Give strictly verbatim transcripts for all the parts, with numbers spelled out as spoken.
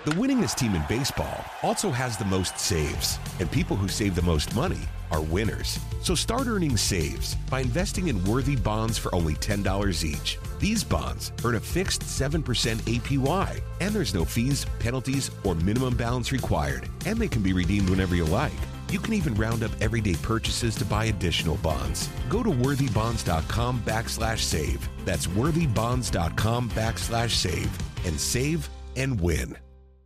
The winningest team in baseball also has the most saves, and people who save the most money are winners. So start earning saves by investing in worthy bonds for only ten dollars each. These bonds earn a fixed seven percent A P Y, and there's no fees, penalties, or minimum balance required, and they can be redeemed whenever you like. You can even round up everyday purchases to buy additional bonds. Go to worthybonds.com backslash save. That's worthybonds.com backslash save and save and win.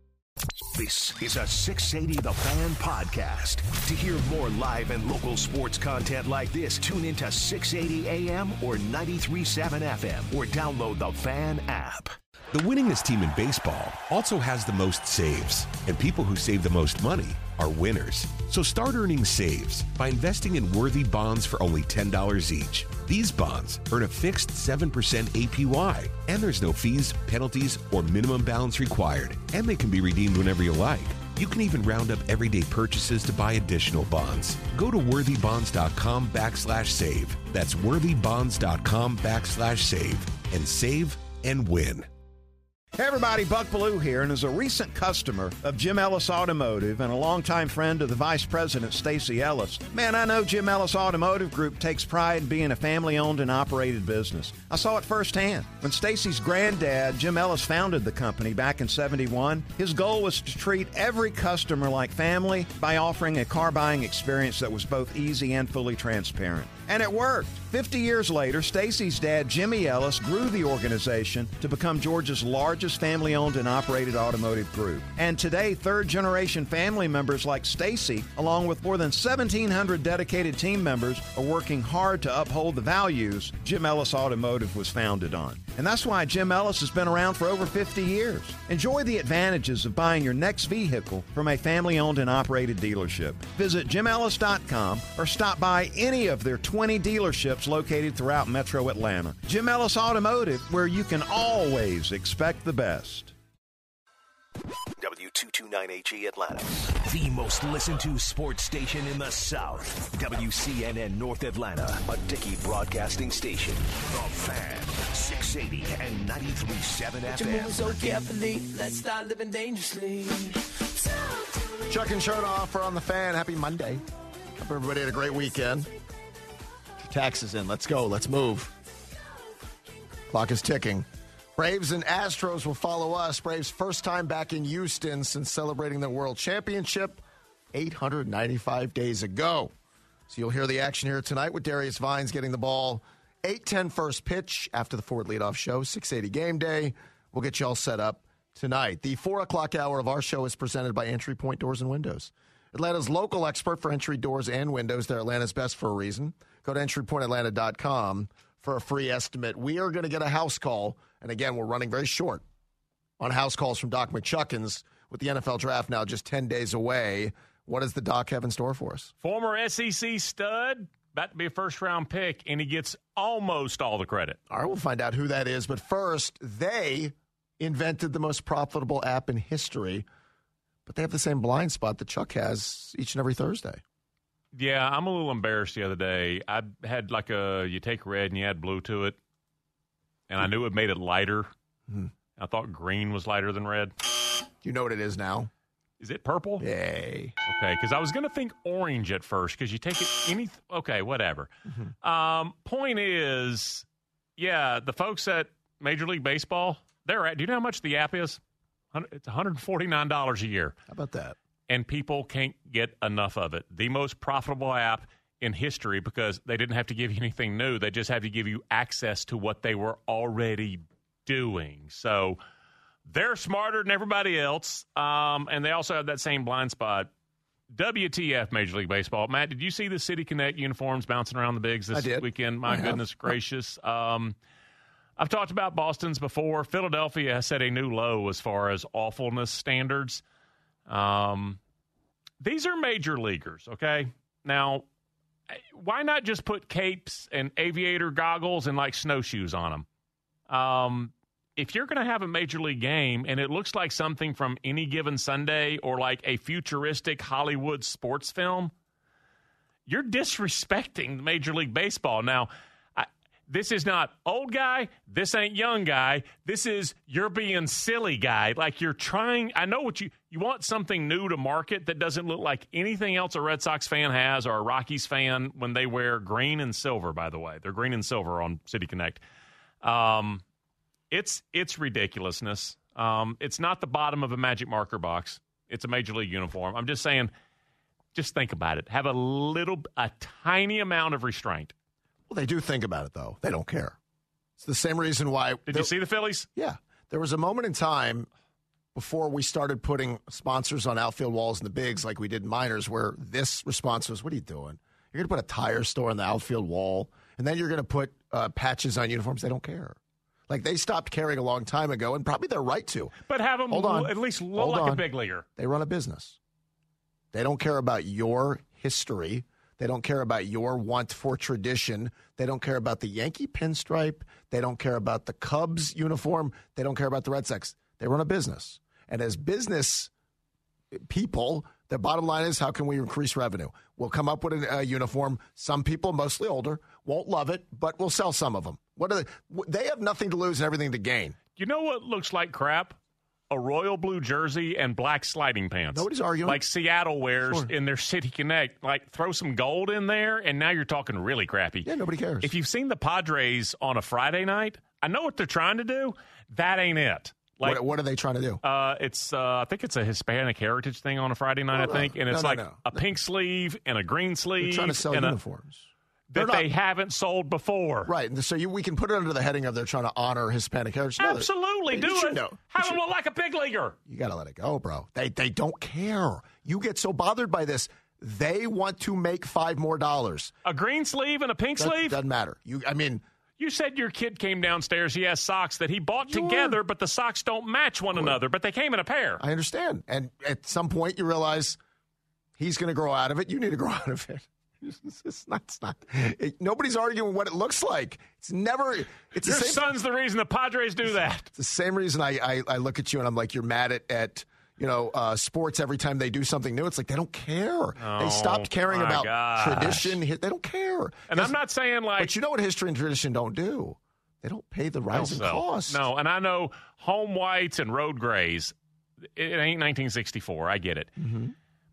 This is a six eighty The Fan podcast. To hear more live and local sports content like this, tune into six eighty A M or ninety-three point seven F M or download the Fan app. The winningest team in baseball also has the most saves, and people who save the most money are winners. So start earning saves by investing in worthy bonds for only ten dollars each. These bonds earn a fixed seven percent A P Y, and there's no fees, penalties, or minimum balance required, and they can be redeemed whenever you like. You can even round up everyday purchases to buy additional bonds. Go to worthybonds.com backslash save. That's worthybonds.com backslash save and save and win. Hey everybody, Buck Bellew here, and as a recent customer of Jim Ellis Automotive and a longtime friend of the Vice President, Stacy Ellis, man, I know Jim Ellis Automotive Group takes pride in being a family-owned and operated business. I saw it firsthand. When Stacy's granddad, Jim Ellis, founded the company back in seventy-one, his goal was to treat every customer like family by offering a car buying experience that was both easy and fully transparent. And it worked. fifty years later, Stacy's dad, Jimmy Ellis, grew the organization to become Georgia's largest family-owned and operated automotive group. And today, third-generation family members like Stacy, along with more than seventeen hundred dedicated team members, are working hard to uphold the values Jim Ellis Automotive was founded on. And that's why Jim Ellis has been around for over fifty years. Enjoy the advantages of buying your next vehicle from a family-owned and operated dealership. Visit jim ellis dot com or stop by any of their twenty dealerships located throughout Metro Atlanta. Jim Ellis Automotive, where you can always expect the best. W two twenty-nine H E Atlanta, the most listened to sports station in the South. W C N N North Atlanta, a Dickey broadcasting station. The Fan, six eighty and ninety-three point seven F M. You're moving so carefully, let's start living dangerously. Chuck and Chernoff are on The Fan. Happy Monday. Hope everybody had a great weekend. Get your taxes in. Let's go. Let's move. Clock is ticking. Braves and Astros will follow us. Braves' first time back in Houston since celebrating their World Championship eight hundred ninety-five days ago. So you'll hear the action here tonight with Darius Vines getting the ball. eight ten first pitch after the Ford leadoff show, six eighty game day. We'll get you all set up tonight. The four o'clock hour of our show is presented by Entry Point Doors and Windows. Atlanta's local expert for entry doors and windows. They're Atlanta's best for a reason. Go to entry point atlanta dot com for a free estimate. We are going to get a house call. And again, we're running very short on house calls from Doc McChuckins with the N F L draft now just ten days away. What does the Doc have in store for us? Former S E C stud, about to be a first-round pick, and he gets almost all the credit. All right, we'll find out who that is. But first, they invented the most profitable app in history, but they have the same blind spot that Chuck has each and every Thursday. Yeah, I'm a little embarrassed the other day. I had like a, you take red and you add blue to it, and I knew it made it lighter. Mm-hmm. I thought green was lighter than red. You know what it is now? Is it purple? Yay. Okay, because I was going to think orange at first because you take it any – okay, whatever. Mm-hmm. Um, point is, yeah, the folks at Major League Baseball, they're at – do you know how much the app is? It's one hundred forty-nine dollars a year. How about that? And people can't get enough of it. The most profitable app in history because they didn't have to give you anything new. They just have to give you access to what they were already doing. So they're smarter than everybody else, um, and they also have that same blind spot. W T F, Major League Baseball. Matt, did you see the City Connect uniforms bouncing around the bigs this I did. weekend? My I goodness have. gracious. Um, I've talked about Boston's before. Philadelphia has set a new low as far as awfulness standards. Um, these are major leaguers, okay? Now, why not just put capes and aviator goggles and, like, snowshoes on them? Um, if you're going to have a major league game and it looks like something from Any Given Sunday or like a futuristic Hollywood sports film, you're disrespecting Major League Baseball. Now, I, This is not old guy. This ain't young guy. This is you're being silly guy. Like you're trying. I know what you you want something new to market that doesn't look like anything else a Red Sox fan has or a Rockies fan when they wear green and silver, by the way. They're green and silver on City Connect. Um, it's it's ridiculousness. Um, it's not the bottom of a magic marker box. It's a Major League uniform. I'm just saying, just think about it. Have a little, a tiny amount of restraint. Well, they do think about it, though. They don't care. It's the same reason why. Did there, you see the Phillies? Yeah. There was a moment in time before we started putting sponsors on outfield walls in the bigs like we did in minors where this response was, what are you doing? You're going to put a tire store on the outfield wall, and then you're going to put uh, patches on uniforms. They don't care. Like, they stopped caring a long time ago, and probably they're right to. But have them Hold on. at least look Hold like on. a big leaguer. They run a business. They don't care about your history. They don't care about your want for tradition. They don't care about the Yankee pinstripe. They don't care about the Cubs uniform. They don't care about the Red Sox. They run a business. And as business people, the bottom line is, how can we increase revenue? We'll come up with a, a uniform. Some people, mostly older, won't love it, but we'll sell some of them. What are they? They have nothing to lose and everything to gain. You know what looks like crap? A royal blue jersey and black sliding pants. Nobody's arguing. Like Seattle wears Sure. in their City Connect. Like, throw some gold in there, and now you're talking really crappy. Yeah, nobody cares. If you've seen the Padres on a Friday night, I know what they're trying to do. That ain't it. Like, what, what are they trying to do? Uh, it's uh, I think it's a Hispanic heritage thing on a Friday night, No, I no. think. And No, it's no, like no. a pink sleeve and a green sleeve. They're trying to sell and a- uniforms. that They're they not- haven't sold before. Right. And so you, we can put it under the heading of they're trying to honor Hispanic heritage. No, Absolutely. you Do should it. know. Have You them should- look like a big leaguer. You got to let it go, bro. They they don't care. You get so bothered by this. They want to make five more dollars. A green sleeve and a pink That sleeve? doesn't matter. You, I mean, You said your kid came downstairs. He has socks that he bought Sure. together, but the socks don't match one another, but they came in a pair. I understand. And at some point, you realize he's going to grow out of it. You need to grow out of it. It's just not. It's not it, nobody's arguing what it looks like. It's never. It's Your the same. son's the reason the Padres do that. It's the same reason I, I, I look at you and I'm like, you're mad at, at you know, uh, sports every time they do something new. It's like they don't care. Oh, they stopped caring my about gosh. tradition. They don't care. And I'm not saying like. But you know what history and tradition don't do? They don't pay the rising No, costs. No, and I know home whites and road grays. It ain't nineteen sixty-four. I get it. Mm-hmm.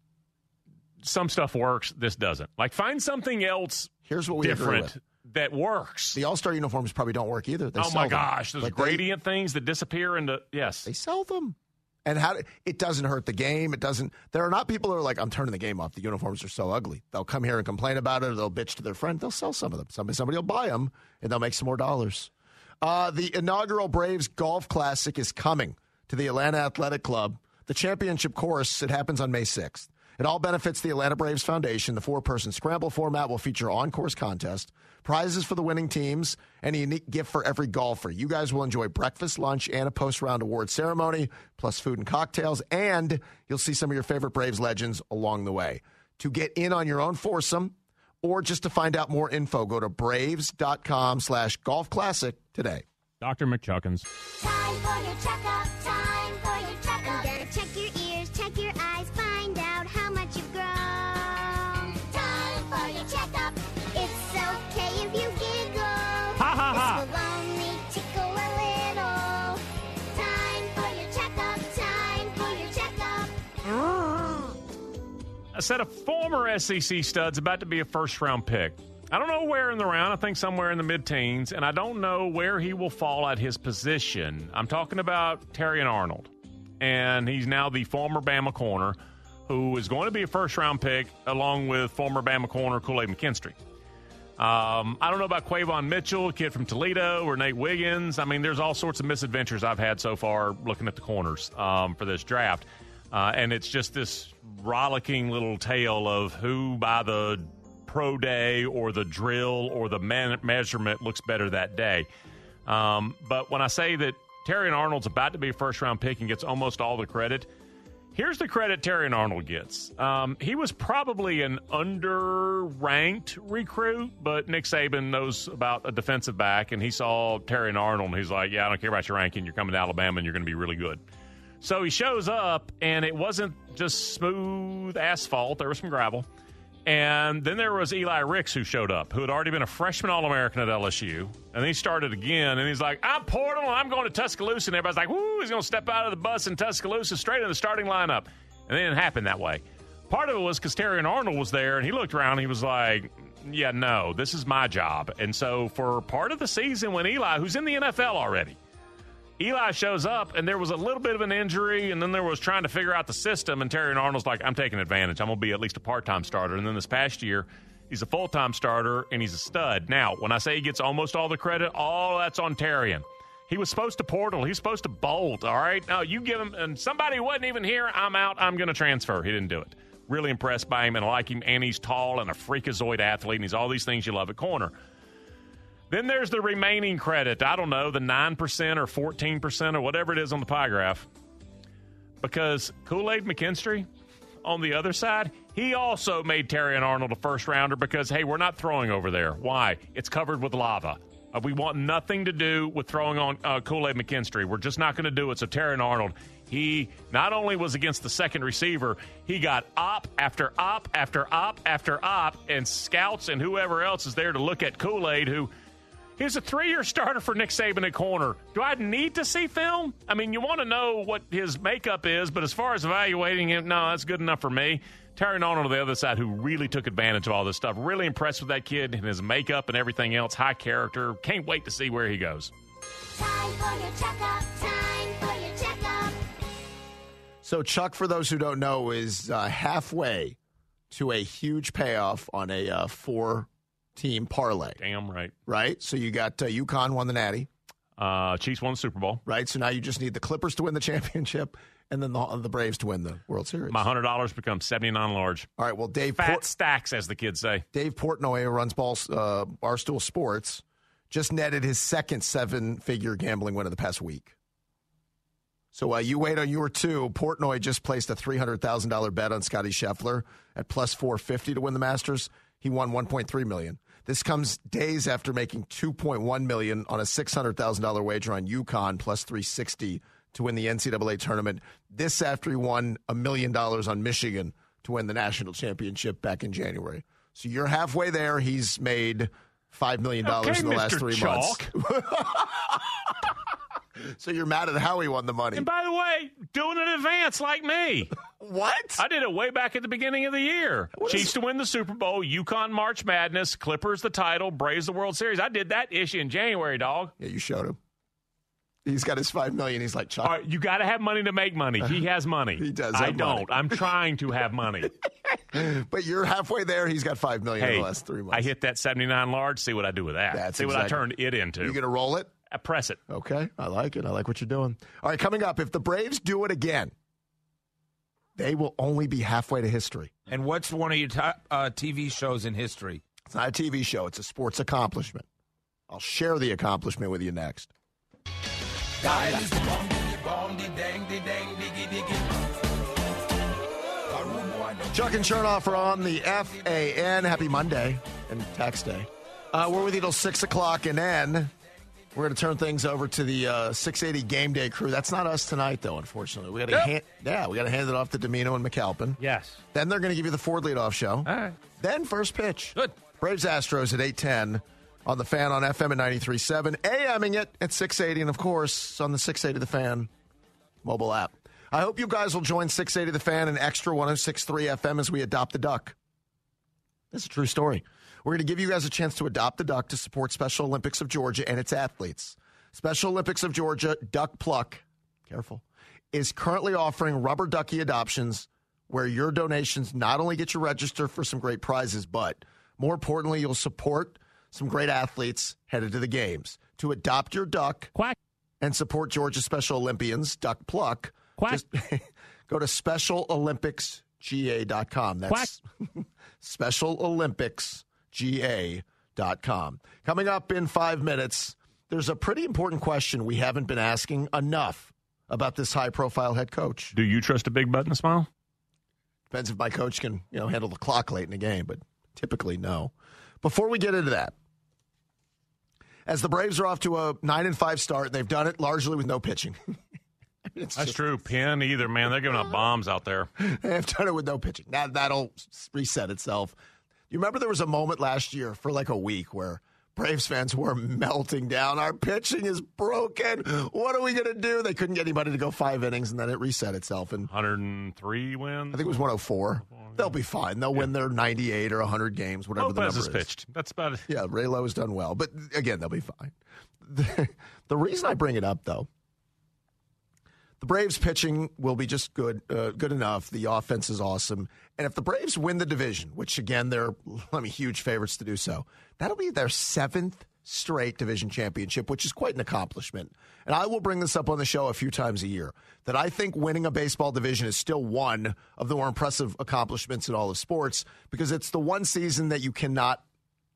Some stuff works. This doesn't. Like, find something else Here's what we agree different with. that works. The All-Star uniforms probably don't work either. They oh, sell my them. gosh. Those Like, they- gradient things that disappear into, yes. They sell them. And how it doesn't hurt the game. It doesn't. There are not people who are like, I'm turning the game off. The uniforms are so ugly. They'll come here and complain about it, or they'll bitch to their friend. They'll sell some of them. Somebody, somebody will buy them, and they'll make some more dollars. Uh, the inaugural Braves Golf Classic is coming to the Atlanta Athletic Club. The championship course, it happens on May sixth. It all benefits the Atlanta Braves Foundation. The four-person scramble format will feature on-course contest, prizes for the winning teams, and a unique gift for every golfer. You guys will enjoy breakfast, lunch, and a post-round award ceremony, plus food and cocktails, and you'll see some of your favorite Braves legends along the way. To get in on your own foursome, or just to find out more info, go to braves.com slash golf classic today. Doctor McChuckins. Time for your checkup, time for your checkup. You gotta check your ears, check your eyes, find out how much you've grown. Time for your checkup. It's okay if you giggle. Ha ha ha. This will only tickle a little. Time for your checkup, time for your checkup. A set of former S E C studs about to be a first-round pick. I don't know where in the round. I think somewhere in the mid-teens, and I don't know where he will fall at his position. I'm talking about Terrion Arnold, and he's now the former Bama corner who is going to be a first-round pick along with former Bama corner Kool-Aid McKinstry. Um, I don't know about Quavon Mitchell, a kid from Toledo, or Nate Wiggins. I mean, there's all sorts of misadventures I've had so far looking at the corners um, for this draft. Uh, and it's just this rollicking little tale of who by the pro day or the drill or the man- measurement looks better that day. Um, but when I say that Terrion Arnold's about to be a first-round pick and gets almost all the credit, here's the credit Terrion Arnold gets. Um, he was probably an under-ranked recruit, but Nick Saban knows about a defensive back, and he saw Terrion Arnold, and he's like, yeah, I don't care about your ranking. You're coming to Alabama, and you're going to be really good. So he shows up, and it wasn't just smooth asphalt. There was some gravel. And then there was Eli Ricks who showed up, who had already been a freshman All-American at L S U. And then he started again, and he's like, I'm Portal, I'm going to Tuscaloosa. And everybody's like, woo, he's going to step out of the bus in Tuscaloosa straight in the starting lineup. And it didn't happen that way. Part of it was because Terrion Arnold was there, and he looked around and he was like, yeah, no, this is my job. And so for part of the season when Eli, who's in the N F L already, Eli shows up, and there was a little bit of an injury, and then there was trying to figure out the system, and Terrion Arnold's like, I'm taking advantage. I'm going to be at least a part-time starter. And then this past year, he's a full-time starter, and he's a stud. Now, when I say he gets almost all the credit, all that's on Terrion. He was supposed to portal. He's supposed to bolt, all right? No, you give him, and somebody wasn't even here, I'm out, I'm going to transfer. He didn't do it. Really impressed by him and like him, and he's tall and a freakazoid athlete, and he's all these things you love at corner. Then there's the remaining credit. I don't know, the nine percent or fourteen percent or whatever it is on the pie graph. Because Kool-Aid McKinstry, on the other side, he also made Terrion Arnold a first-rounder because, hey, we're not throwing over there. Why? It's covered with lava. Uh, we want nothing to do with throwing on uh, Kool-Aid McKinstry. We're just not going to do it. So Terrion Arnold, he not only was against the second receiver, he got op after op after op after op, and scouts and whoever else is there to look at Kool-Aid, who – he's a three-year starter for Nick Saban at corner. Do I need to see film? I mean, you want to know what his makeup is, but as far as evaluating him, no, that's good enough for me. Terrion Arnold on the other side, who really took advantage of all this stuff. Really impressed with that kid and his makeup and everything else. High character. Can't wait to see where he goes. Time for your checkup. Time for your checkup. So Chuck, for those who don't know, is uh, halfway to a huge payoff on a uh, four team parlay. Damn right. Right? So you got uh, UConn won the Natty. Uh, Chiefs won the Super Bowl. Right? So now you just need the Clippers to win the championship and then the, the Braves to win the World Series. My one hundred dollars becomes seventy-nine large. All right, well, Dave Fat Port- stacks, as the kids say. Dave Portnoy, who runs ball, uh, Barstool Sports, just netted his second seven-figure gambling win of the past week. So uh, you wait on your two. Portnoy just placed a three hundred thousand dollars bet on Scotty Scheffler at plus four fifty to win the Masters. He won one point three million dollars. This comes days after making two point one million dollars on a six hundred thousand dollars wager on UConn plus three sixty to win the N C double A tournament. This after he won a million dollars on Michigan to win the national championship back in January. So you're halfway there. He's made five million dollars okay, in the Mister last three Chalk. months. So you're mad at how he won the money. And by the way, doing it in advance like me. What? I did it way back at the beginning of the year. What Chiefs is- to win the Super Bowl, UConn March Madness, Clippers the title, Braves the World Series. I did that issue in January, dog. Yeah, you showed him. He's got his five million dollars. He's like, Chuck. All right, you got to have money to make money. He has money. He does I have don't. money. I'm trying to have money. But you're halfway there. He's got five million dollars Hey, in the last three months. I hit that seventy-nine large. See what I do with that. That's see what I exactly- turned it into. You going to roll it? I press it. Okay, I like it. I like what you're doing. All right, coming up, if the Braves do it again, they will only be halfway to history. And what's one of your top uh, T V shows in history? It's not a T V show. It's a sports accomplishment. I'll share the accomplishment with you next. Chuck and Chernoff are on the F A N. Happy Monday and tax day. Uh, we're with you till six o'clock, and then we're going to turn things over to the uh, six eighty Game Day crew. That's not us tonight, though, unfortunately. We got to Yep. hand, yeah, we got to hand it off to Domino and McAlpin. Yes. Then they're going to give you the Ford leadoff show. All right. Then first pitch. Good. Braves Astros at eight ten on the Fan on F M at ninety-three point seven, AMing it at six eighty, and of course on the six eighty The Fan mobile app. I hope you guys will join six eighty The Fan and Extra one oh six point three F M as we adopt the duck. This is a true story. We're going to give you guys a chance to adopt the duck to support Special Olympics of Georgia and its athletes. Special Olympics of Georgia Duck Pluck, careful, is currently offering rubber ducky adoptions where your donations not only get you registered for some great prizes, but more importantly, you'll support some great athletes headed to the games. To adopt your duck Quack. and support Georgia Special Olympians, Duck Pluck, Quack. just go to special olympics g a dot com. That's special olympics g a dot com. Coming up in five minutes, there's a pretty important question we haven't been asking enough about this high-profile head coach. Do you trust a big butt and a smile? Depends if my coach can, you know, handle the clock late in the game, but typically no. Before we get into that, as the Braves are off to a nine and five start, they've done it largely with no pitching. I mean, it's That's just- true. Penn either, man. They're giving up bombs out there. They've done it with no pitching. That, that'll reset itself. You remember there was a moment last year for like a week where Braves fans were melting down. Our pitching is broken. What are we going to do? They couldn't get anybody to go five innings, and then it reset itself. And one hundred three wins? I think it was one oh four. They'll be fine. They'll yeah. win their ninety-eight or one hundred games, whatever Lopez the number is is. pitched. That's about it. Yeah, Ray Lowe has done well. But, again, they'll be fine. The, the reason I bring it up, though, the Braves pitching will be just good uh, good enough. The offense is awesome. And if the Braves win the division, which, again, they're I mean, huge favorites to do so, that'll be their seventh straight division championship, which is quite an accomplishment. And I will bring this up on the show a few times a year, that I think winning a baseball division is still one of the more impressive accomplishments in all of sports, because it's the one season that you cannot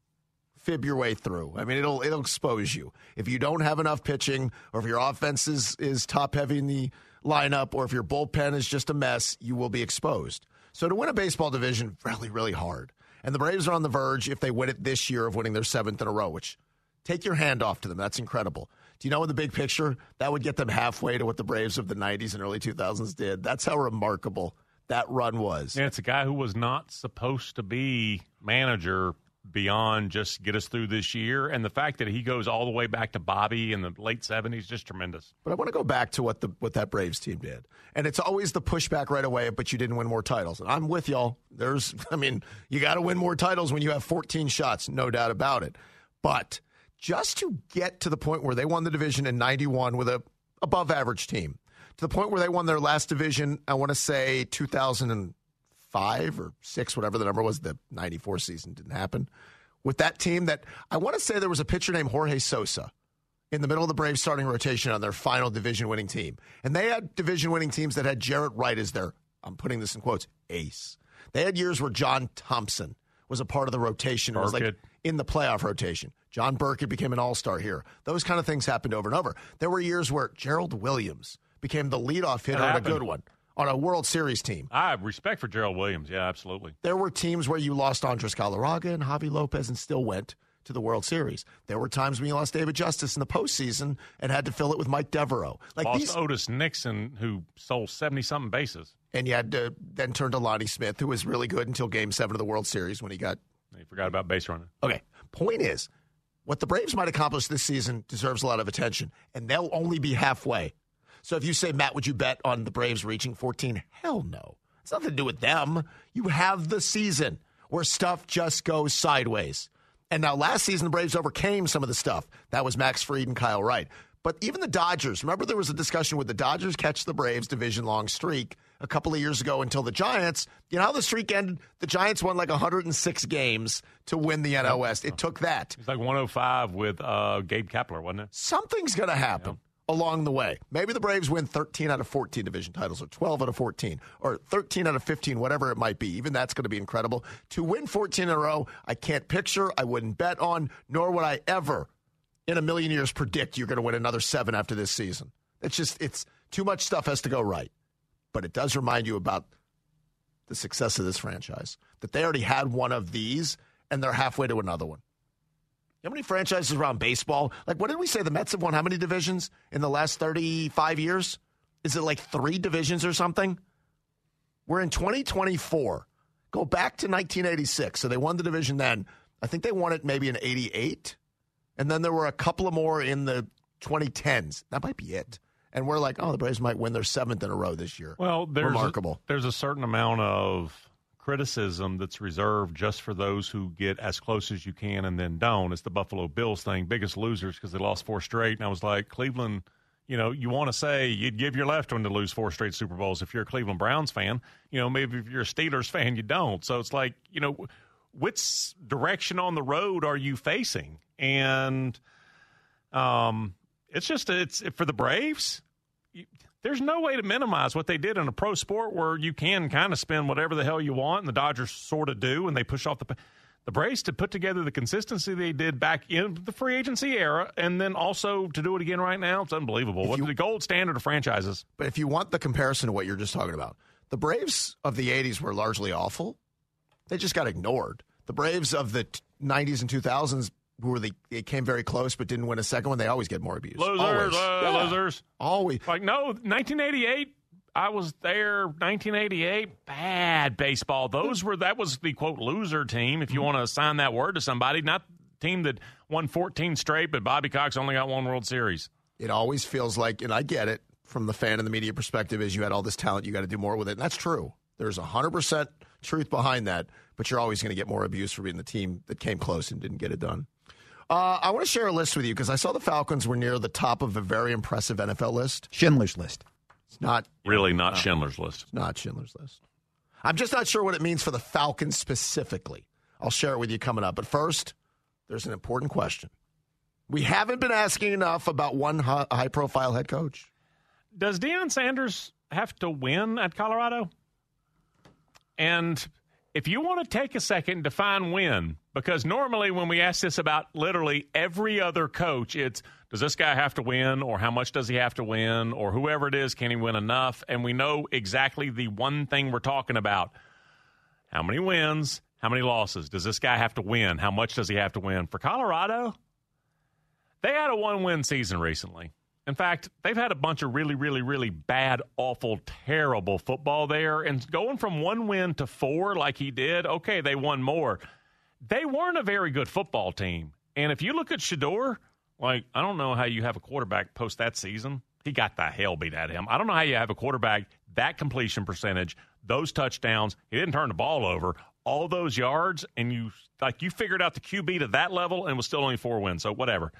fib your way through. I mean, it'll it'll expose you. If you don't have enough pitching, or if your offense is, is top-heavy in the lineup, or if your bullpen is just a mess, you will be exposed. So to win a baseball division, really, really hard. And the Braves are on the verge, if they win it this year, of winning their seventh in a row, which take your hand off to them. That's incredible. Do you know in the big picture, that would get them halfway to what the Braves of the nineties and early two thousands did? That's how remarkable that run was. And it's a guy who was not supposed to be manager beyond just get us through this year. And the fact that he goes all the way back to Bobby in the late seventies, just tremendous. But I want to go back to what the what that Braves team did. And it's always the pushback right away, but you didn't win more titles. And I'm with y'all. There's, I mean, you got to win more titles when you have fourteen shots, no doubt about it. But just to get to the point where they won the division in ninety-one with a above average team, to the point where they won their last division, I want to say two thousand five or six, whatever the number was, the ninety-four season didn't happen, with that team that I want to say there was a pitcher named Jorge Sosa in the middle of the Braves starting rotation on their final division-winning team. And they had division-winning teams that had Jarrett Wright as their, I'm putting this in quotes, ace. They had years where John Thompson was a part of the rotation. It was like in the playoff rotation. John Burkett became an all-star here. Those kind of things happened over and over. There were years where Gerald Williams became the leadoff hitter on a good one, on a World Series team. I have respect for Gerald Williams. Yeah, absolutely. There were teams where you lost Andres Galarraga and Javi Lopez and still went to the World Series. There were times when you lost David Justice in the postseason and had to fill it with Mike Devereaux. Like lost these, Otis Nixon, who sold seventy-something bases. And you had to then turn to Lonnie Smith, who was really good until Game seven of the World Series when he got... He forgot about base running. Okay. Point is, what the Braves might accomplish this season deserves a lot of attention, and they'll only be halfway. So if you say, Matt, would you bet on the Braves reaching fourteen? Hell no. It's nothing to do with them. You have the season where stuff just goes sideways. And now last season, the Braves overcame some of the stuff. That was Max Fried and Kyle Wright. But even the Dodgers, remember there was a discussion with the Dodgers catch the Braves division-long streak a couple of years ago until the Giants. You know how the streak ended? The Giants won like one hundred six games to win the N L West. It took that. It was like one oh five with uh, Gabe Kapler, wasn't it? Something's going to happen. Yeah. Along the way. Maybe the Braves win thirteen out of fourteen division titles, or twelve out of fourteen, or thirteen out of fifteen, whatever it might be. Even that's going to be incredible. To win fourteen in a row, I can't picture, I wouldn't bet on, nor would I ever in a million years predict you're going to win another seven after this season. It's just, it's too much stuff has to go right. But it does remind you about the success of this franchise, that they already had one of these, and they're halfway to another one. How many franchises around baseball? Like, what did we say? The Mets have won how many divisions in the last thirty-five years? Is it like three divisions or something? We're in twenty twenty-four. Go back to nineteen eighty-six. So they won the division then. I think they won it maybe in eighty-eight. And then there were a couple of more in the twenty tens. That might be it. And we're like, oh, the Braves might win their seventh in a row this year. Well, there's remarkable. A, there's a certain amount of criticism that's reserved just for those who get as close as you can and then don't. It's the Buffalo Bills thing, biggest losers because they lost four straight. And I was like, Cleveland, you know, you want to say you'd give your left one to lose four straight Super Bowls if you're a Cleveland Browns fan. You know, maybe if you're a Steelers fan, you don't. So it's like, you know, which direction on the road are you facing? And um, it's just, it's for the Braves, you, there's no way to minimize what they did in a pro sport where you can kind of spend whatever the hell you want, and the Dodgers sort of do, and they push off the the Braves to put together the consistency they did back in the free agency era, and then also to do it again right now. It's unbelievable. What's the gold standard of franchises? But if you want the comparison to what you're just talking about, the Braves of the eighties were largely awful. They just got ignored. The Braves of the nineties and two thousands, who were the, they came very close but didn't win a second one, they always get more abuse. Losers, always. Uh, yeah. losers. Always. Like, no, nineteen eighty-eight, I was there nineteen eighty-eight. Bad baseball. Those were that was the quote loser team, if you want to assign that word to somebody. Not the team that won fourteen straight, but Bobby Cox only got one World Series. It always feels like, and I get it from the fan and the media perspective, is you had all this talent, you got to do more with it, and that's true. There's one hundred percent truth behind that, but you're always going to get more abuse for being the team that came close and didn't get it done. Uh, I want to share a list with you because I saw the Falcons were near the top of a very impressive N F L list. Schindler's List. It's not. Really not no, Schindler's List. It's not Schindler's List. I'm just not sure what it means for the Falcons specifically. I'll share it with you coming up. But first, there's an important question. We haven't been asking enough about one high-profile head coach. Does Deion Sanders have to win at Colorado? And if you want to take a second to define win, because normally when we ask this about literally every other coach, it's does this guy have to win, or how much does he have to win, or whoever it is, can he win enough? And we know exactly the one thing we're talking about. How many wins, how many losses? Does this guy have to win? How much does he have to win? For Colorado, they had a one-win season recently. In fact, they've had a bunch of really, really, really bad, awful, terrible football there. And going from one win to four like he did, okay, they won more. They weren't a very good football team. And if you look at Shedeur, like, I don't know how you have a quarterback post that season. He got the hell beat out of him. I don't know how you have a quarterback, that completion percentage, those touchdowns. He didn't turn the ball over, all those yards, and you like you figured out the Q B to that level and was still only four wins. So whatever.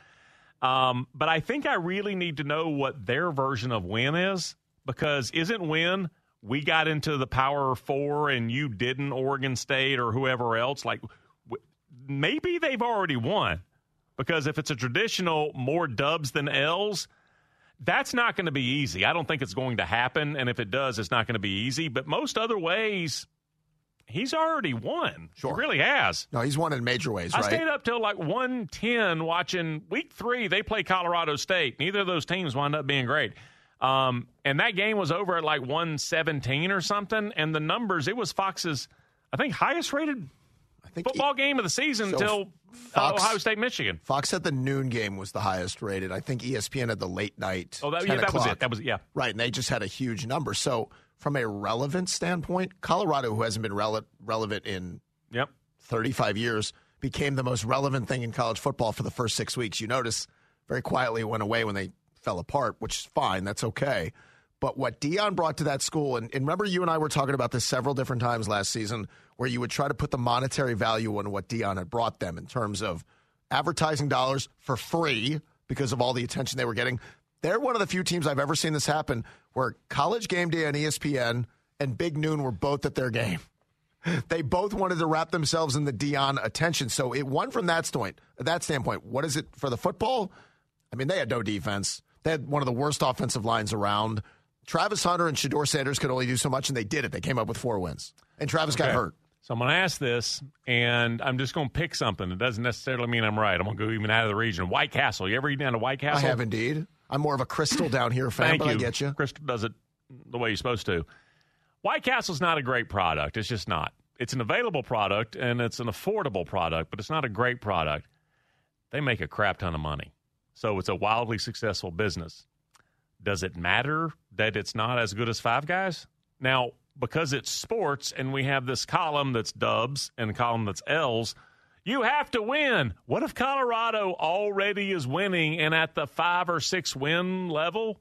Um, but I think I really need to know what their version of win is, because isn't win we got into the Power Four and you didn't, Oregon State or whoever else? Like, w- maybe they've already won, because if it's a traditional more dubs than L's, that's not going to be easy. I don't think it's going to happen, and if it does, it's not going to be easy. But most other ways, he's already won. Sure. He really has. No, he's won in major ways, I right? stayed up till like one ten watching week three. They play Colorado State. Neither of those teams wound up being great. Um, and that game was over at like one seventeen or something. And the numbers, it was Fox's, I think, highest rated I think football he, game of the season so until Fox, Ohio State, Michigan. Fox said the noon game was the highest rated. I think E S P N had the late night. Oh, that, yeah, that was it. That was yeah. Right, and they just had a huge number. So from a relevant standpoint, Colorado, who hasn't been rele- relevant in yep. thirty-five years, became the most relevant thing in college football for the first six weeks. You notice very quietly went away when they fell apart, which is fine. That's okay. But what Deion brought to that school, and, and remember you and I were talking about this several different times last season, where you would try to put the monetary value on what Deion had brought them in terms of advertising dollars for free because of all the attention they were getting. They're one of the few teams I've ever seen this happen where College Game Day on E S P N and Big Noon were both at their game. They both wanted to wrap themselves in the Deion attention. So it won from that standpoint. That standpoint. What is it for the football? I mean, they had no defense. They had one of the worst offensive lines around. Travis Hunter and Shedeur Sanders could only do so much, and they did it. They came up with four wins. And Travis okay. got hurt. So I'm going to ask this, and I'm just going to pick something. It doesn't necessarily mean I'm right. I'm going to go even out of the region. White Castle. You ever eat down to White Castle? I have indeed. I'm more of a Crystal down here fan, Thank but you. I get you. Crystal does it the way you're supposed to. White Castle's not a great product. It's just not. It's an available product, and it's an affordable product, but it's not a great product. They make a crap ton of money. So it's a wildly successful business. Does it matter that it's not as good as Five Guys? Now, because it's sports and we have this column that's dubs and a column that's L's, you have to win. What if Colorado already is winning and at the five or six win level?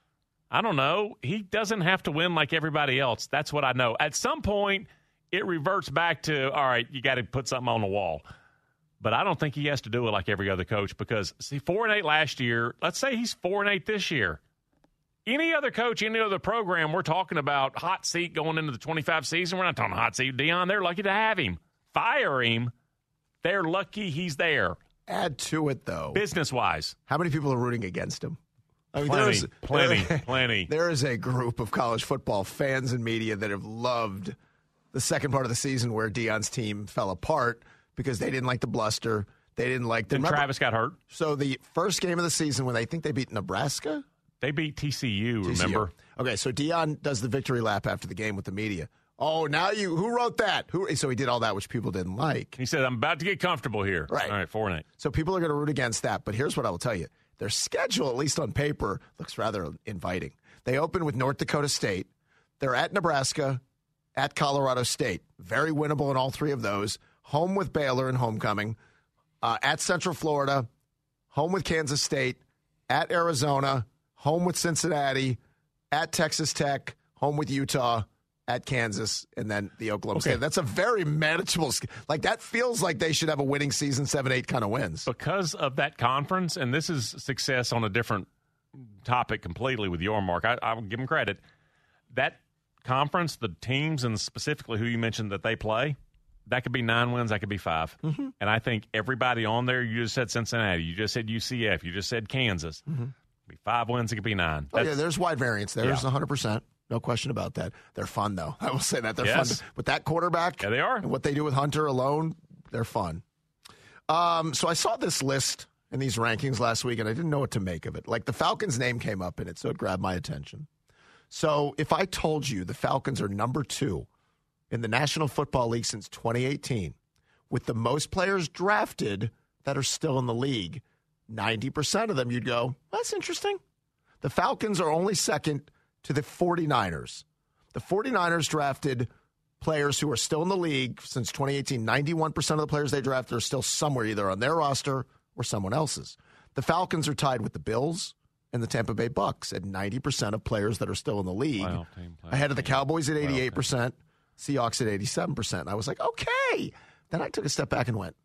I don't know. He doesn't have to win like everybody else. That's what I know. At some point, it reverts back to, all right, you got to put something on the wall. But I don't think he has to do it like every other coach because, see, four and eight last year, let's say he's four and eight this year. Any other coach, any other program, we're talking about hot seat going into the twenty-five season. We're not talking hot seat. Deion, they're lucky to have him. Fire him. They're lucky he's there. Add to it, though. Business-wise. How many people are rooting against him? I mean, plenty, there is, plenty, there, plenty. There is a group of college football fans and media that have loved the second part of the season where Deion's team fell apart because they didn't like the bluster. They didn't like the. And remember, Travis got hurt. So the first game of the season when they think they beat Nebraska? They beat T C U, T C U. remember? Okay, so Deion does the victory lap after the game with the media. Oh, now you, who wrote that? Who? So he did all that, which people didn't like. He said, I'm about to get comfortable here. Right. All right, four and eight. So people are going to root against that. But here's what I will tell you. Their schedule, at least on paper, looks rather inviting. They open with North Dakota State. They're at Nebraska, at Colorado State. Very winnable in all three of those. Home with Baylor in homecoming. Uh, at Central Florida. Home with Kansas State. At Arizona. Home with Cincinnati. At Texas Tech. Home with Utah. At Kansas. And then the Oklahoma okay. State. That's a very manageable. Like, that feels like they should have a winning season, seven, eight kind of wins. Because of that conference, and this is success on a different topic completely with your mark. I, I will give them credit. That conference, the teams, and specifically who you mentioned that they play, that could be nine wins, that could be five. Mm-hmm. And I think everybody on there, you just said Cincinnati, you just said U C F, you just said Kansas. Mm-hmm. It could be five wins, it could be nine. Oh, yeah, there's wide variance there. Yeah. There's one hundred percent. No question about that. They're fun, though. I will say that. They're yes. fun. With that quarterback, yeah, they are. And what they do with Hunter alone, they're fun. Um, so I saw this list in these rankings last week, and I didn't know what to make of it. Like, the Falcons' name came up in it, so it grabbed my attention. So if I told you the Falcons are number two in the National Football League since twenty eighteen, with the most players drafted that are still in the league, ninety percent of them, you'd go, that's interesting. The Falcons are only second to the 49ers. The 49ers drafted players who are still in the league since twenty eighteen. ninety-one percent of the players they drafted are still somewhere, either on their roster or someone else's. The Falcons are tied with the Bills and the Tampa Bay Bucks at ninety percent of players that are still in the league, team, ahead of the Cowboys at eighty-eight percent, Seahawks at eighty-seven percent. And I was like, okay. Then I took a step back and went,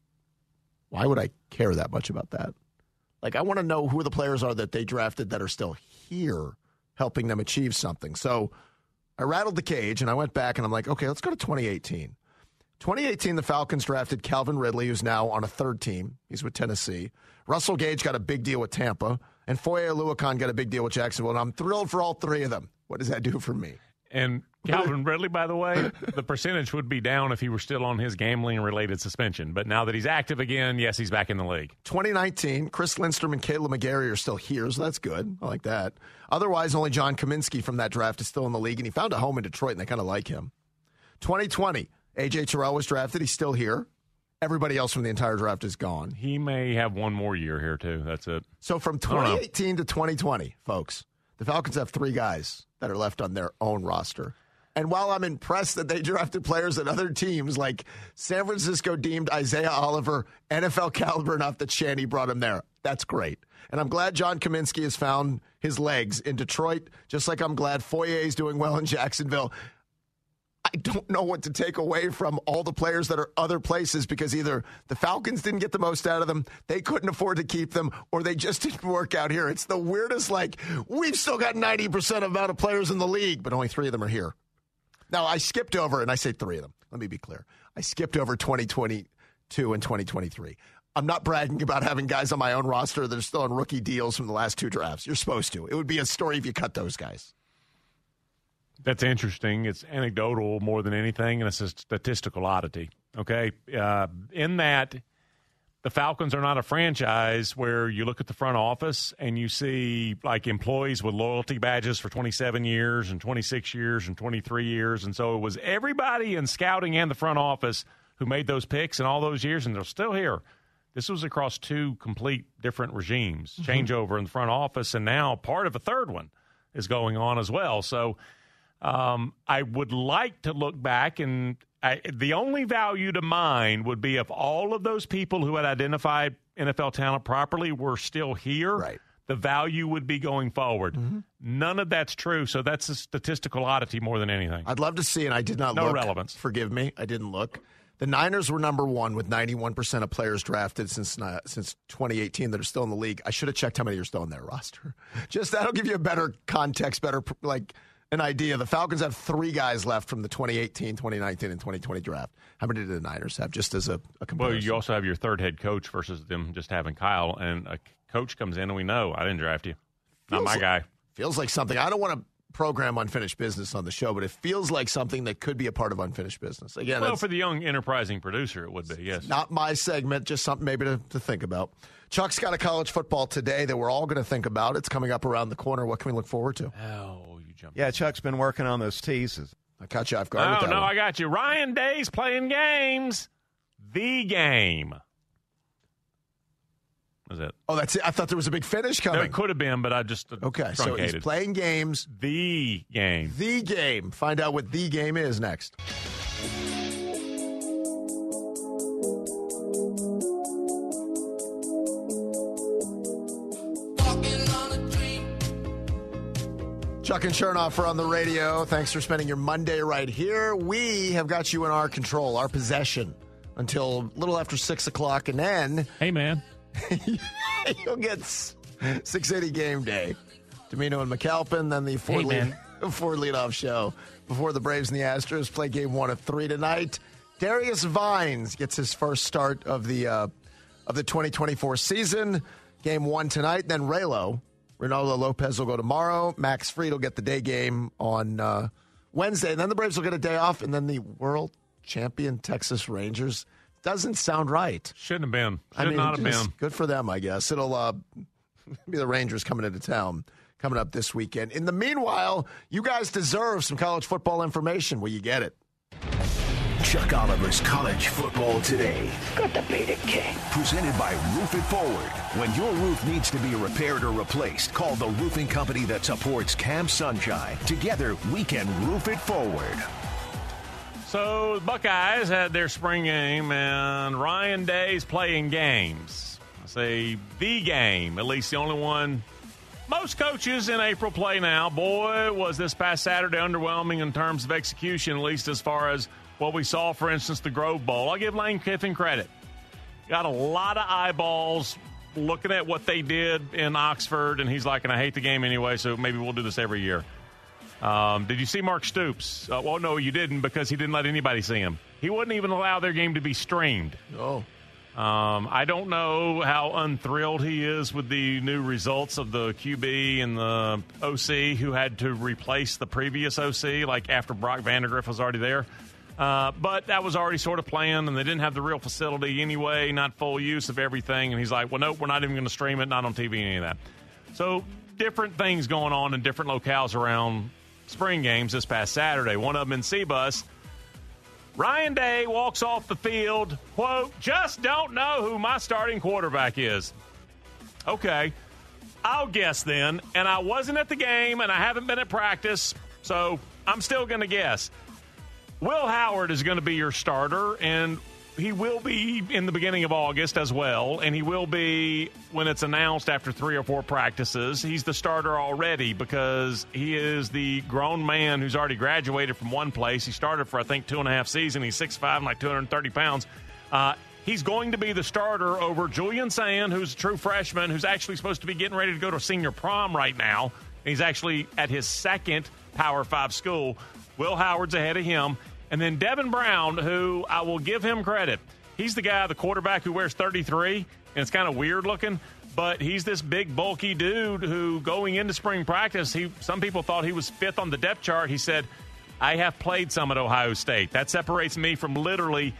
why would I care that much about that? Like, I want to know who the players are that they drafted that are still here, helping them achieve something. So I rattled the cage, and I went back, and I'm like, okay, let's go to twenty eighteen. twenty eighteen, the Falcons drafted Calvin Ridley, who's now on a third team. He's with Tennessee. Russell Gage got a big deal with Tampa, and Foye Oluokun got a big deal with Jacksonville, and I'm thrilled for all three of them. What does that do for me? And Calvin Ridley, by the way, the percentage would be down if he were still on his gambling-related suspension. But now that he's active again, yes, he's back in the league. twenty nineteen, Chris Lindstrom and Caleb McGarry are still here, so that's good. I like that. Otherwise, only John Kaminsky from that draft is still in the league, and he found a home in Detroit, and they kind of like him. twenty twenty, A J Terrell was drafted. He's still here. Everybody else from the entire draft is gone. He may have one more year here, too. That's it. So from twenty eighteen to twenty twenty, folks, the Falcons have three guys that are left on their own roster. And while I'm impressed that they drafted players at other teams, like San Francisco deemed Isaiah Oliver N F L caliber enough that Shanny brought him there. That's great. And I'm glad John Kaminsky has found his legs in Detroit, just like I'm glad Foye is doing well in Jacksonville. I don't know what to take away from all the players that are other places, because either the Falcons didn't get the most out of them, they couldn't afford to keep them, or they just didn't work out here. It's the weirdest, like, we've still got ninety percent of the amount of players in the league, but only three of them are here. Now, I skipped over, and I say three of them. Let me be clear. I skipped over twenty twenty-two and twenty twenty-three. I'm not bragging about having guys on my own roster that are still on rookie deals from the last two drafts. You're supposed to. It would be a story if you cut those guys. That's interesting. It's anecdotal more than anything, and it's a statistical oddity. Okay? Uh, in that, the Falcons are not a franchise where you look at the front office and you see, like, employees with loyalty badges for twenty-seven years and twenty-six years and twenty-three years. And so it was everybody in scouting and the front office who made those picks in all those years, and they're still here. This was across two complete different regimes, mm-hmm. changeover in the front office, and now part of a third one is going on as well. So um, I would like to look back, and I, the only value to mine would be if all of those people who had identified N F L talent properly were still here. Right. The value would be going forward. Mm-hmm. None of that's true, so that's a statistical oddity more than anything. I'd love to see, and I did not no look. No relevance. Forgive me, I didn't look. The Niners were number one with ninety-one percent of players drafted since uh, since twenty eighteen that are still in the league. I should have checked how many are still in their roster. Just that'll give you a better context, better like an idea. The Falcons have three guys left from the twenty eighteen, twenty nineteen, and twenty twenty draft. How many did the Niners have, just as a, a comparison? Well, you also have your third head coach versus them just having Kyle, and a coach comes in and we know, I didn't draft you. Not feels my like, guy. Feels like something. I don't want to program unfinished business on the show, but it feels like something that could be a part of unfinished business. Again, well, for the young enterprising producer, it would be, yes. Not my segment, just something maybe to, to think about. Chuck's got a college football today that we're all going to think about. It's coming up around the corner. What can we look forward to? Oh, you jumped. Yeah, Chuck's been working on those teases. I caught you off guard no, with that No, one. I got you. Ryan Day's playing games. The game. Is it? Oh, that's it. I thought there was a big finish coming. No, it could have been, but I just uh, okay. truncated. So he's playing games. The game. The game. Find out what the game is next. Chuck and Chernoff are on the radio. Thanks for spending your Monday right here. We have got you in our control, our possession, until a little after six o'clock, and then hey, man, you'll get six eighty game day. Domino and McAlpin, then the four hey, lead, four leadoff show before the Braves and the Astros play game one of three tonight. Darius Vines gets his first start of the uh, of the twenty twenty-four season. Game one tonight, then Raylo. Ronaldo Lopez will go tomorrow. Max Fried will get the day game on uh, Wednesday. And then the Braves will get a day off. And then the world champion Texas Rangers. Doesn't sound right. Shouldn't have been. Should I mean, not have just been. Good for them, I guess. It'll uh, be the Rangers coming into town coming up this weekend. In the meanwhile, you guys deserve some college football information. Will you get it? Chuck Oliver's College Football Today. Got to beat it, King. Presented by Roof It Forward. When your roof needs to be repaired or replaced, call the roofing company that supports Camp Sunshine. Together, we can roof it forward. So the Buckeyes had their spring game, and Ryan Day's playing games. I say the game, at least the only one. Most coaches in April play now. Boy, was this past Saturday underwhelming in terms of execution, at least as far as what we saw, for instance, the Grove Bowl. I'll give Lane Kiffin credit. Got a lot of eyeballs looking at what they did in Oxford, and he's like, and I hate the game anyway, so maybe we'll do this every year. Um, did you see Mark Stoops? Uh, well, no, you didn't, because he didn't let anybody see him. He wouldn't even allow their game to be streamed. Oh. Um, I don't know how unthrilled he is with the new results of the Q B and the O C who had to replace the previous O C, like after Brock Vandegrift was already there. Uh, but that was already sort of planned, and they didn't have the real facility anyway, not full use of everything. And he's like, well, nope, we're not even going to stream it, not on T V, any of that. So different things going on in different locales around spring games this past Saturday. One of them in C-Bus. Ryan Day walks off the field, quote, just don't know who my starting quarterback is. Okay, I'll guess then. And I wasn't at the game, and I haven't been at practice, so I'm still going to guess. Will Howard is going to be your starter, and he will be in the beginning of August as well, and he will be when it's announced after three or four practices. He's the starter already because he is the grown man who's already graduated from one place. He started for, I think, two and a half seasons. He's six five and like two hundred thirty pounds. Uh, he's going to be the starter over Julian Sand, who's a true freshman, who's actually supposed to be getting ready to go to senior prom right now. He's actually at his second Power Five school. Will Howard's ahead of him. And then Devin Brown, who I will give him credit. He's the guy, the quarterback who wears thirty-three, and it's kind of weird looking. But he's this big, bulky dude who, going into spring practice, he some people thought he was fifth on the depth chart. He said, I have played some at Ohio State. That separates me from literally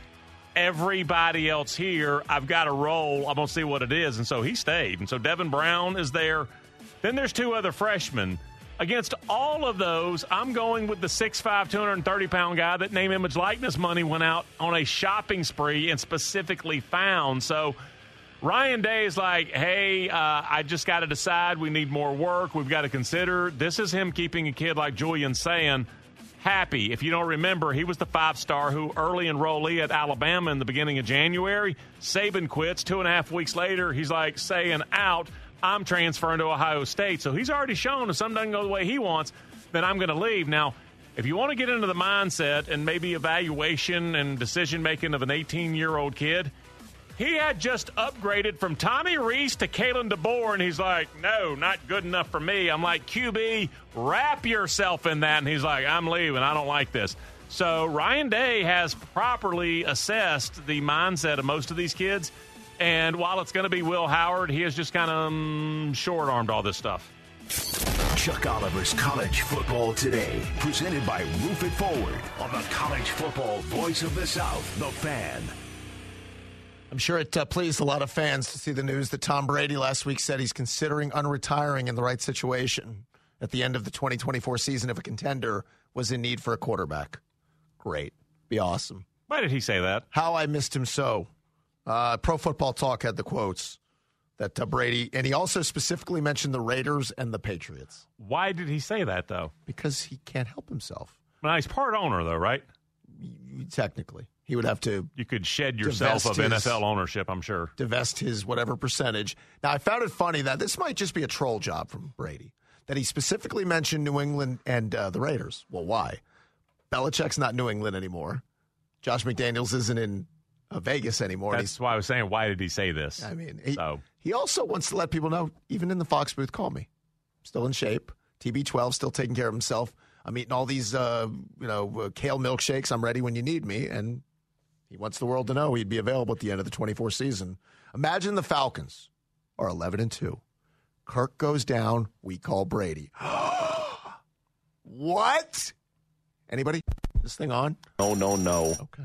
everybody else here. I've got a role. I'm going to see what it is. And so he stayed. And so Devin Brown is there. Then there's two other freshmen. Against all of those, I'm going with the six five, two hundred thirty pound guy that name, image, likeness money went out on a shopping spree and specifically found. So Ryan Day is like, hey, uh, I just got to decide. We need more work. We've got to consider. This is him keeping a kid like Julian Sand happy. If you don't remember, he was the five-star who early enrollee at Alabama in the beginning of January. Saban quits. Two and a half weeks later, he's like saying out, I'm transferring to Ohio State. So he's already shown if something doesn't go the way he wants, then I'm going to leave. Now, if you want to get into the mindset and maybe evaluation and decision-making of an eighteen-year-old kid, he had just upgraded from Tommy Rees to Kalen DeBoer, and he's like, no, not good enough for me. I'm like, Q B, wrap yourself in that. And he's like, I'm leaving. I don't like this. So Ryan Day has properly assessed the mindset of most of these kids. And while it's going to be Will Howard, he has just kind of um, short-armed all this stuff. Chuck Oliver's College Football Today, presented by Roof It Forward on the college football voice of the South, The Fan. I'm sure it uh, pleased a lot of fans to see the news that Tom Brady last week said he's considering unretiring in the right situation at the end of the twenty twenty-four season if a contender was in need for a quarterback. Great. Be awesome. Why did he say that? How I missed him so. Uh, Pro Football Talk had the quotes. that uh, Brady, and he also specifically mentioned the Raiders and the Patriots. Why did he say that, though? Because he can't help himself. Well, he's part owner, though, right? Technically. He would have to. You could shed yourself of his, N F L ownership, I'm sure. Divest his whatever percentage. Now, I found it funny that this might just be a troll job from Brady, that he specifically mentioned New England and uh, the Raiders. Well, why? Belichick's not New England anymore. Josh McDaniels isn't in uh, Vegas anymore. That's why I was saying, why did he say this? I mean, he, so. he also wants to let people know, even in the Fox booth, call me. Still in shape. T B twelve, still taking care of himself. I'm eating all these, uh, you know, uh, kale milkshakes. I'm ready when you need me. And he wants the world to know he'd be available at the end of the twenty-four season. Imagine the Falcons are eleven and two. Kirk goes down. We call Brady. What? Anybody? This thing on? No, no, no. Okay.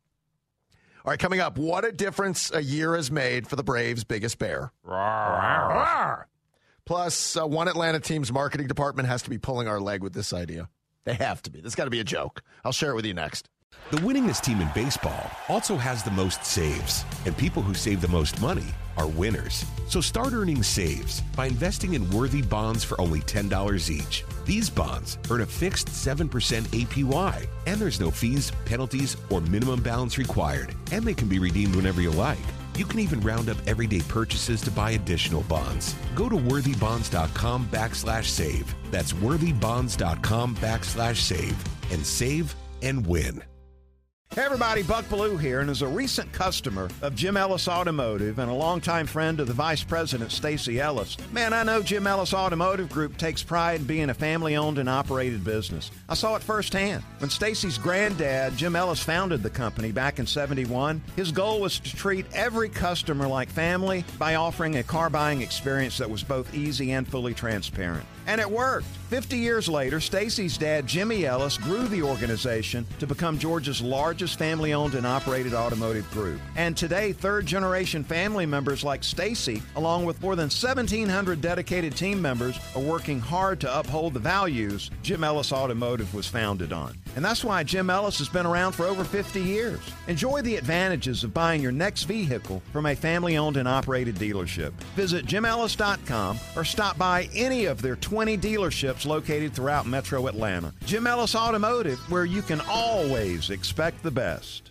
All right, coming up, what a difference a year has made for the Braves' biggest bear. Rawr, rawr. Plus, uh, one Atlanta team's marketing department has to be pulling our leg with this idea. They have to be. This got to be a joke. I'll share it with you next. The winningest team in baseball also has the most saves, and people who save the most money are winners. So start earning saves by investing in worthy bonds for only ten dollars each. These bonds earn a fixed seven percent A P Y, and there's no fees, penalties, or minimum balance required, and they can be redeemed whenever you like. You can even round up everyday purchases to buy additional bonds. Go to worthybonds.com backslash save. That's worthybonds.com backslash save and save and win. Hey everybody, Buck Bellew here, and as a recent customer of Jim Ellis Automotive and a longtime friend of the Vice President, Stacey Ellis, man, I know Jim Ellis Automotive Group takes pride in being a family-owned and operated business. I saw it firsthand. When Stacey's granddad, Jim Ellis, founded the company back in seventy-one, his goal was to treat every customer like family by offering a car buying experience that was both easy and fully transparent. And it worked. Fifty years later, Stacey's dad, Jimmy Ellis, grew the organization to become Georgia's largest family-owned and operated automotive group. And today, third-generation family members like Stacey, along with more than seventeen hundred dedicated team members, are working hard to uphold the values Jim Ellis Automotive was founded on. And that's why Jim Ellis has been around for over fifty years. Enjoy the advantages of buying your next vehicle from a family-owned and operated dealership. Visit jim ellis dot com or stop by any of their twenty dealerships located throughout Metro Atlanta. Jim Ellis Automotive, where you can always expect the best.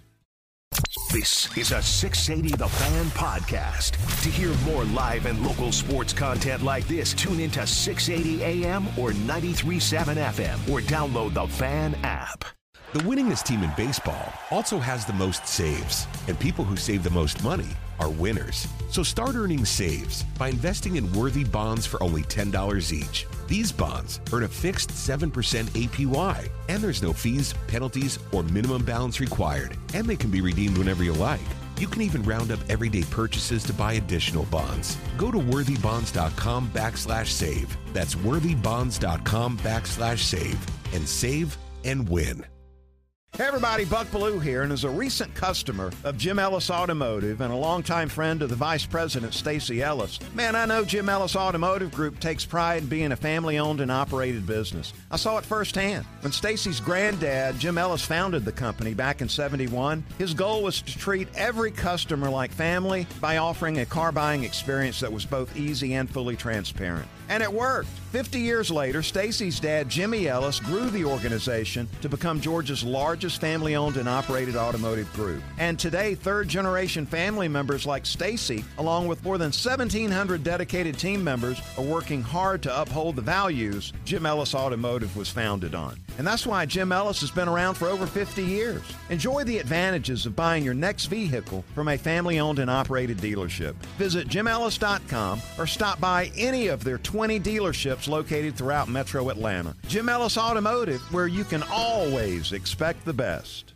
This is a six eighty The Fan podcast. To hear more live and local sports content like this, tune into six eighty A M or ninety-three point seven F M or download the Fan app. The winningest team in baseball also has the most saves, and people who save the most money are winners. So start earning saves by investing in worthy bonds for only ten dollars each. These bonds earn a fixed seven percent A P Y, and there's no fees, penalties, or minimum balance required, and they can be redeemed whenever you like. You can even round up everyday purchases to buy additional bonds. Go to worthybonds.com backslash save. That's worthybonds.com backslash save and save and win. Hey everybody, Buck Bellew here, and as a recent customer of Jim Ellis Automotive and a longtime friend of the Vice President, Stacey Ellis, man, I know Jim Ellis Automotive Group takes pride in being a family-owned and operated business. I saw it firsthand. When Stacey's granddad, Jim Ellis, founded the company back in seventy-one, his goal was to treat every customer like family by offering a car buying experience that was both easy and fully transparent. And it worked. Fifty years later, Stacey's dad, Jimmy Ellis, grew the organization to become Georgia's largest family-owned and operated automotive group. And today, third-generation family members like Stacey, along with more than seventeen hundred dedicated team members, are working hard to uphold the values Jim Ellis Automotive was founded on. And that's why Jim Ellis has been around for over fifty years. Enjoy the advantages of buying your next vehicle from a family-owned and operated dealership. Visit jim ellis dot com or stop by any of their twenty dealerships located throughout Metro Atlanta. Jim Ellis Automotive, where you can always expect the best.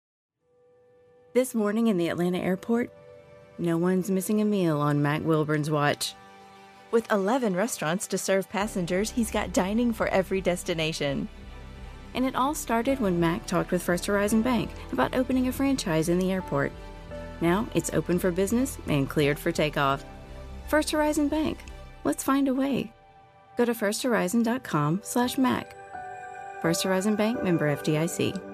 This morning in the Atlanta airport, no one's missing a meal on Mac Wilburn's watch. With eleven restaurants to serve passengers, he's got dining for every destination. And it all started when Mac talked with First Horizon Bank about opening a franchise in the airport. Now it's open for business and cleared for takeoff. First Horizon Bank. Let's find a way. Go to first horizon dot com slash Mac. First Horizon Bank, member F D I C.